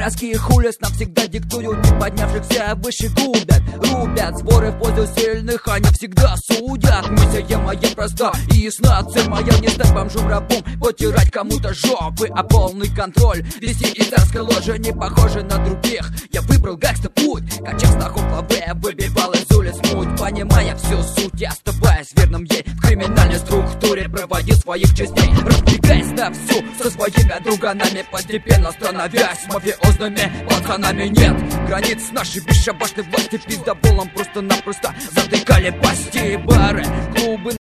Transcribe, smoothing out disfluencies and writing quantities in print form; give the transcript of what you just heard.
Городские хулис нам всегда диктуют, не поднявшихся выше губят. Рубят сборы в пользу сильных, они всегда судят. Миссия моя проста и ясна, цель моя не стать бомжом-рабом, потирать кому-то жопы, а полный контроль вести из царской ложи, не похожи на других. Я выбрал гангста-путь, качав сноху в лаве, выбивал из улиц муть, понимая всю суть, оставаясь верным ей в криминальной структуре, проводил своих частей, разбегаясь на всю со своими друганами, постепенно становясь мафиозными пацанами. Нет границ нашей бесшабашной власти, пиздоболом просто-напросто затыкали пасти, бары, клубы.